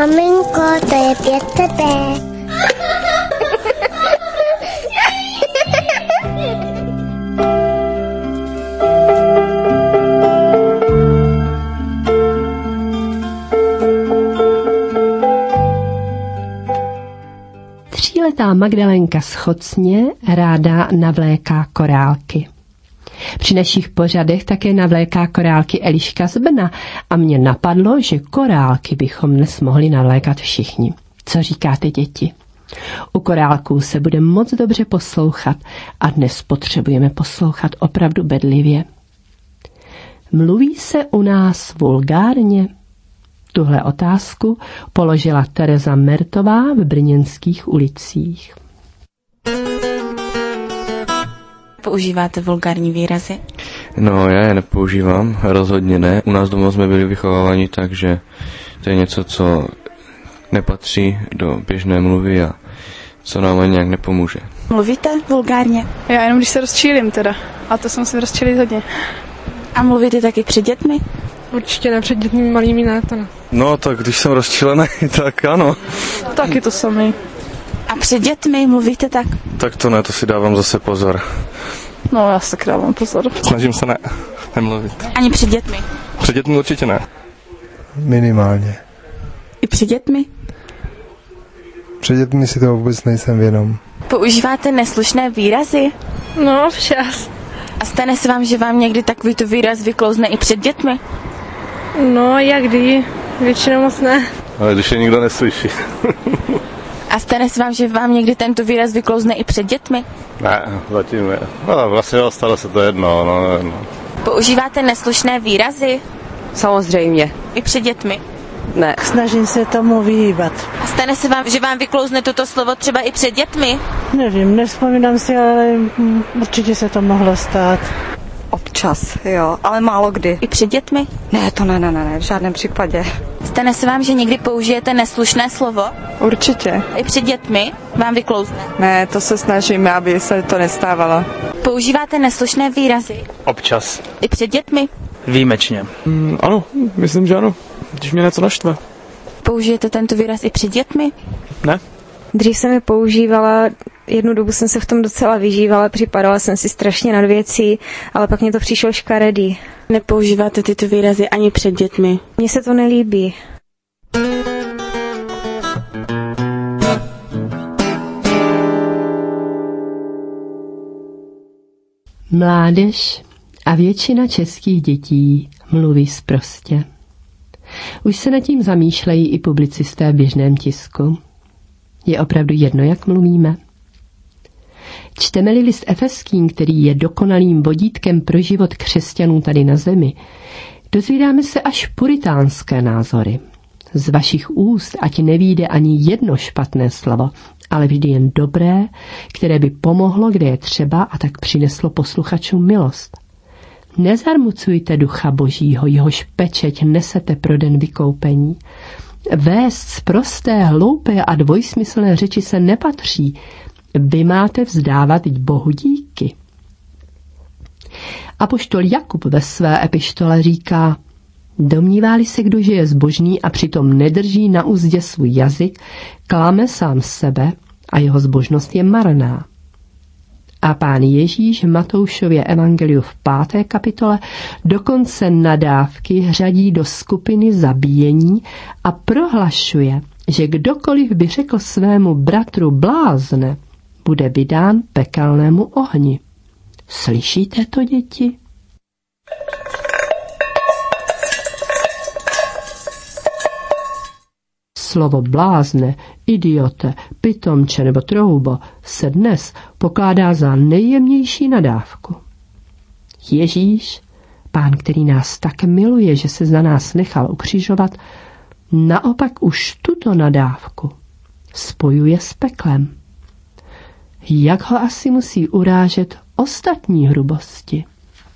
Maminko, to je 500. Tříletá Magdalénka z Chocně ráda navléká korálky. Při našich pořadech také navléká korálky Eliška z Brna a mě napadlo, že korálky bychom dnes mohli navlékat všichni. Co říkáte, děti? U korálků se bude moc dobře poslouchat a dnes potřebujeme poslouchat opravdu bedlivě. Mluví se u nás vulgárně? Tuhle otázku položila Tereza Mertová v brněnských ulicích. Používáte vulgární výrazy? No, já je nepoužívám, rozhodně ne. U nás doma jsme byli vychováváni tak, že to je něco, co nepatří do běžné mluvy a co nám ani nějak nepomůže. Mluvíte vulgárně? Já jenom když se rozčílím teda. A to jsem se rozčílit hodně. A mluvíte taky před dětmi? Určitě ne, před dětmi malými ne, to ne. No, tak když jsem rozčilený, tak ano. Taky to samý. A před dětmi mluvíte tak? Tak to ne, to si dávám zase pozor. No, já se dávám pozor. Snažím se nemluvit. Ani před dětmi? Před dětmi určitě ne. Minimálně. I před dětmi? Před dětmi si to vůbec nejsem vědom. Používáte neslušné výrazy? No, včas. A stane se vám, že vám někdy takovýto výraz vyklouzne i před dětmi? No, jak kdy? Většinou moc ne. Ale když je nikdo neslyší. A stane se vám, že vám někdy tento výraz vyklouzne i před dětmi? Ne, zatím ne. No, vlastně stalo se to jedno. No. Používáte neslušné výrazy? Samozřejmě. I před dětmi? Ne. Snažím se tomu vyhýbat. A stane se vám, že vám vyklouzne toto slovo třeba i před dětmi? Nevím, nevzpomínám si, ale určitě se to mohlo stát. Občas, jo, ale málo kdy. I před dětmi? Ne, to ne, v žádném případě. Stane se vám, že někdy použijete neslušné slovo? Určitě. I před dětmi vám vyklouzne? Ne, to se snažíme, aby se to nestávalo. Používáte neslušné výrazy? Občas. I před dětmi? Výjimečně. Ano, myslím, že ano. Když mě něco naštve. Použijete tento výraz i před dětmi? Ne. Dřív jsem je používala, jednu dobu jsem se v tom docela vyžívala, připadala jsem si strašně nad věcí, ale pak mě to přišlo škaredý. Nepoužíváte tyto výrazy ani před dětmi? Mně se to nelíbí. Mládež a většina českých dětí mluví sprostě. Už se nad tím zamýšlejí i publicisté v běžném tisku. Je opravdu jedno, jak mluvíme. Čteme-li list Efeským, který je dokonalým vodítkem pro život křesťanů tady na zemi, dozvídáme se až puritánské názory. Z vašich úst ať nevyjde ani jedno špatné slovo, ale vždy jen dobré, které by pomohlo, kde je třeba, a tak přineslo posluchačům milost. Nezarmucujte ducha Božího, jehož pečeť nesete pro den vykoupení. Vést sprosté, hloupé a dvojsmyslné řeči se nepatří. Vy máte vzdávat Bohu díky. Apoštol Jakub ve své epištole říká: domnívá-li se kdo, že je zbožný a přitom nedrží na úzdě svůj jazyk, klame sám sebe a jeho zbožnost je marná. A pán Ježíš v Matoušově evangeliu v 5. kapitole dokonce nadávky řadí do skupiny zabíjení a prohlašuje, že kdokoliv by řekl svému bratru blázne, bude vydán pekelnému ohni. Slyšíte to, děti? Slovo blázne, idiote, pitomče nebo troubo se dnes pokládá za nejjemnější nadávku. Ježíš, pán, který nás tak miluje, že se za nás nechal ukřižovat, naopak už tuto nadávku spojuje s peklem. Jak ho asi musí urážet ostatní hrubosti?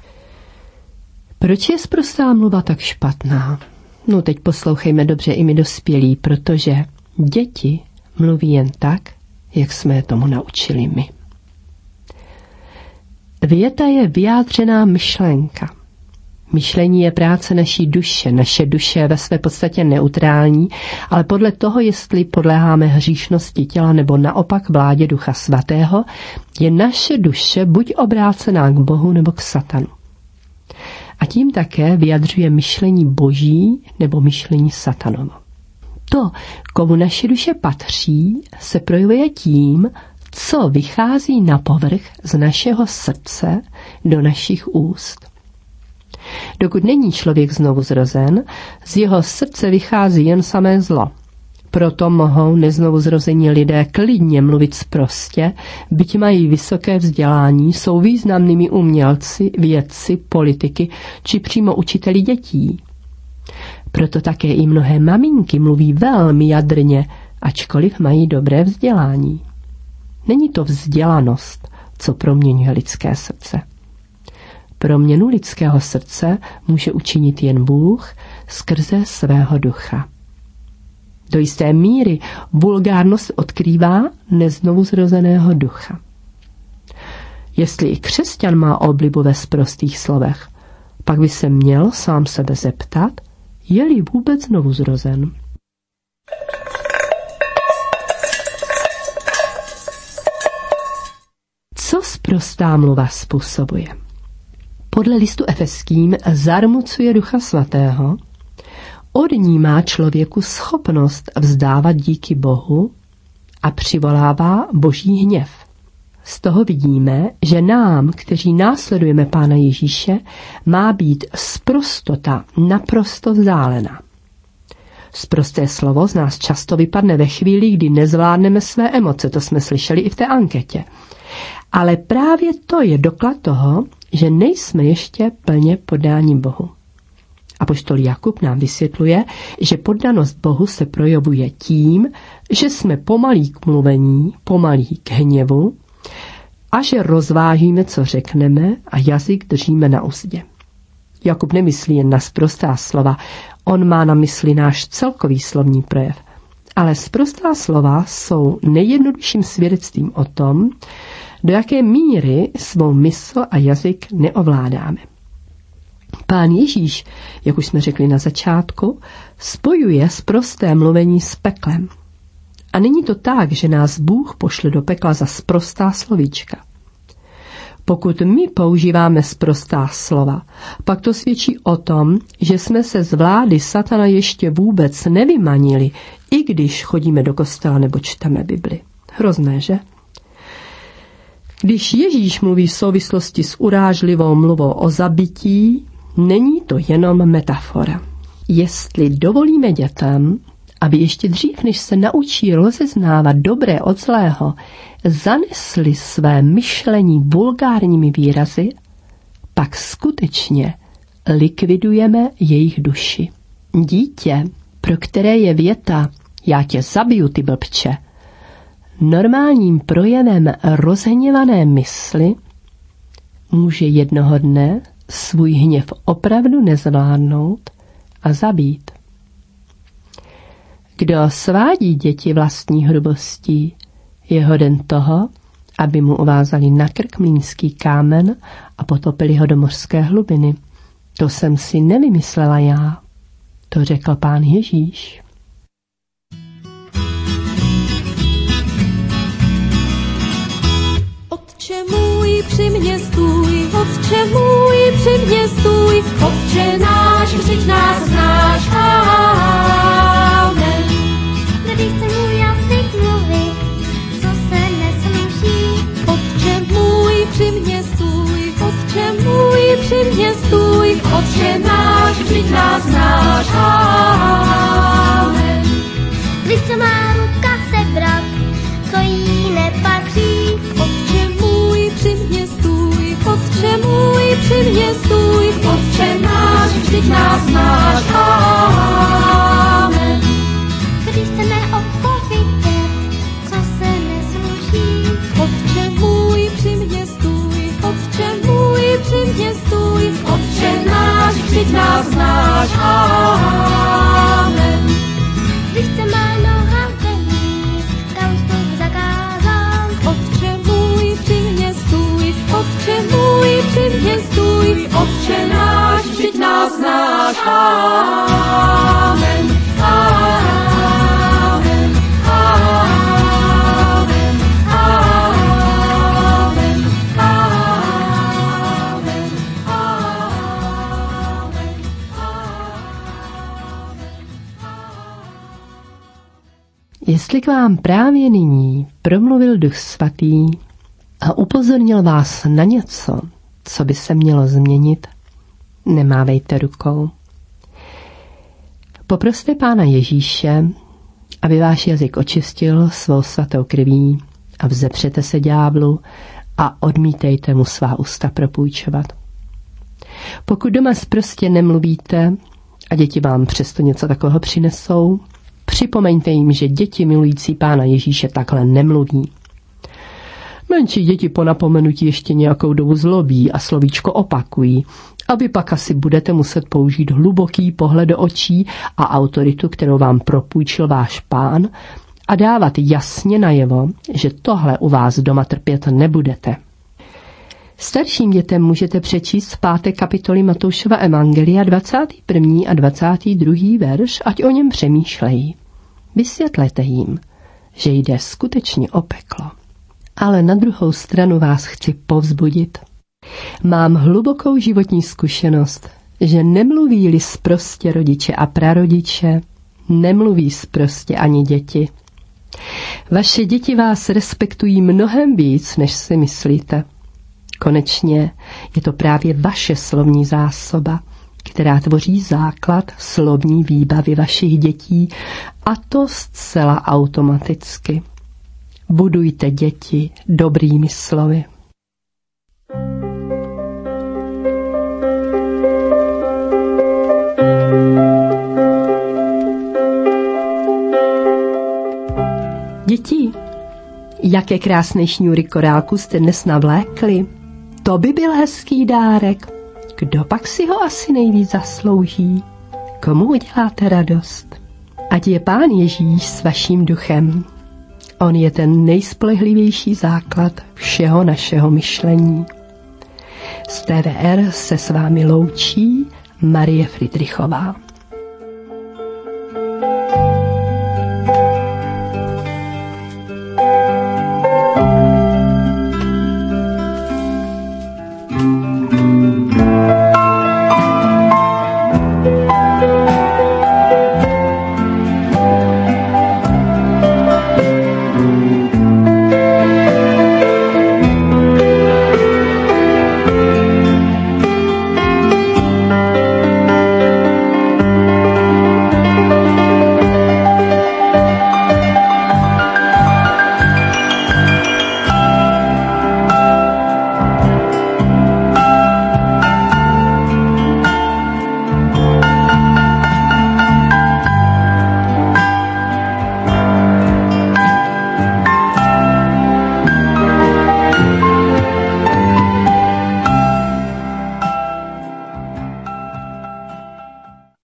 Proč je sprostá mluva tak špatná? No teď poslouchejme dobře i my dospělí, protože děti mluví jen tak, jak jsme je tomu naučili my. Věta je vyjádřená myšlenka. Myšlení je práce naší duše. Naše duše je ve své podstatě neutrální, ale podle toho, jestli podléháme hříšnosti těla nebo naopak vládě Ducha Svatého, je naše duše buď obrácená k Bohu nebo k satanu. A tím také vyjadřuje myšlení boží nebo myšlení satanovo. To, komu naše duše patří, se projevuje tím, co vychází na povrch z našeho srdce do našich úst. Dokud není člověk znovu zrozen, z jeho srdce vychází jen samé zlo. Proto mohou neznovuzrození lidé klidně mluvit sprostě, byť mají vysoké vzdělání, jsou významnými umělci, vědci, politiky či přímo učiteli dětí. Proto také i mnohé maminky mluví velmi jadrně, ačkoliv mají dobré vzdělání. Není to vzdělanost, co proměňuje lidské srdce. Proměnu lidského srdce může učinit jen Bůh skrze svého ducha. Do jisté míry vulgárnost odkrývá neznovuzrozeného ducha. Jestli i křesťan má oblibu ve sprostých slovech, pak by se měl sám sebe zeptat, je-li vůbec znovuzrozen. Co sprostá mluva způsobuje? Podle listu Efeským zarmucuje Ducha Svatého, odnímá člověku schopnost vzdávat díky Bohu a přivolává boží hněv. Z toho vidíme, že nám, kteří následujeme Pána Ježíše, má být sprostota naprosto vzdálená. Sprosté slovo z nás často vypadne ve chvíli, kdy nezvládneme své emoce, to jsme slyšeli i v té anketě. Ale právě to je doklad toho, že nejsme ještě plně poddáni Bohu. Apoštol Jakub nám vysvětluje, že poddanost Bohu se projevuje tím, že jsme pomalí k mluvení, pomalí k hněvu a že rozvážíme, co řekneme a jazyk držíme na uzdě. Jakub nemyslí jen na sprostá slova, on má na mysli náš celkový slovní projev. Ale sprostá slova jsou nejjednodušším svědectvím o tom, do jaké míry svou mysl a jazyk neovládáme. Pán Ježíš, jak už jsme řekli na začátku, spojuje sprosté mluvení s peklem. A není to tak, že nás Bůh pošle do pekla za sprostá slovíčka. Pokud my používáme sprostá slova, pak to svědčí o tom, že jsme se z vlády satana ještě vůbec nevymanili, i když chodíme do kostela nebo čteme Bibli. Hrozné, že? Když Ježíš mluví v souvislosti s urážlivou mluvou o zabití, není to jenom metafora. Jestli dovolíme dětem, aby ještě dřív, než se naučí rozeznávat dobré od zlého, zanesli své myšlení vulgárními výrazy, pak skutečně likvidujeme jejich duši. Dítě, pro které je věta "já tě zabiju, ty blbče", normálním projevem rozhněvané mysli, může jednoho dne svůj hněv opravdu nezvládnout a zabít. Kdo svádí děti vlastní hrubostí, je hoden toho, aby mu uvázali na krk mlýnský kámen a potopili ho do mořské hlubiny. To jsem si nevymyslela já, to řekl Pán Ježíš. Otče můj, při mě stůj, Otče můj, při mě stůj, Otče náš, vždyť nás znáš, amen. Když se můj jazyk mluví, co se nesluší. Otče můj, při mě stůj, Otče můj, při mě stůj, Otče náš, vždyť nás znáš, amen. Když se má ruka sebrat, co jí nepatří. Otče můj, při mě stůj, Otče můj, při mě stůj, Otče náš, vždyť nás znáš, amen. Když se neodpovědět, co se nesluší. Otče můj, při mě stůj, Otče můj, při mě stůj, Otče náš, vždyť nás znáš, amen. Když se má noha venit, kam vstup zakázán. Otče můj, při mě stůj, Otče můj, při mě stůj, Otče náš, vždyť nás znáš. Amen, amen, amen, amen, amen, Jestli k vám právě nyní promluvil Duch Svatý a upozornil vás na něco, co by se mělo změnit, nemávejte rukou. Poproste Pána Ježíše, aby váš jazyk očistil svou svatou krví a vzepřete se ďáblu a odmítejte mu svá ústa propůjčovat. Pokud doma sprostě nemluvíte a děti vám přesto něco takového přinesou, připomeňte jim, že děti milující Pána Ježíše takhle nemluví. Menší děti po napomenutí ještě nějakou dobu zlobí a slovíčko opakují, a vy pak asi budete muset použít hluboký pohled do očí a autoritu, kterou vám propůjčil váš Pán, a dávat jasně najevo, že tohle u vás doma trpět nebudete. Starším dětem můžete přečíst z 5. kapitoly Matoušova evangelia 21. a 22. verš, ať o něm přemýšlejí. Vysvětlete jim, že jde skutečně o peklo. Ale na druhou stranu vás chci povzbudit. Mám hlubokou životní zkušenost, že nemluví-li sprostě rodiče a prarodiče, nemluví sprostě ani děti. Vaše děti vás respektují mnohem víc, než si myslíte. Konečně je to právě vaše slovní zásoba, která tvoří základ slovní výbavy vašich dětí, a to zcela automaticky. Budujte děti dobrými slovy. Děti, jaké krásné šňůry korálku jste dnes navlékli. To by byl hezký dárek. Kdo pak si ho asi nejvíc zaslouží? Komu uděláte radost? Ať je Pán Ježíš s vaším duchem. On je ten nejspolehlivější základ všeho našeho myšlení. Z TVR se s vámi loučí Marie Friedrichová.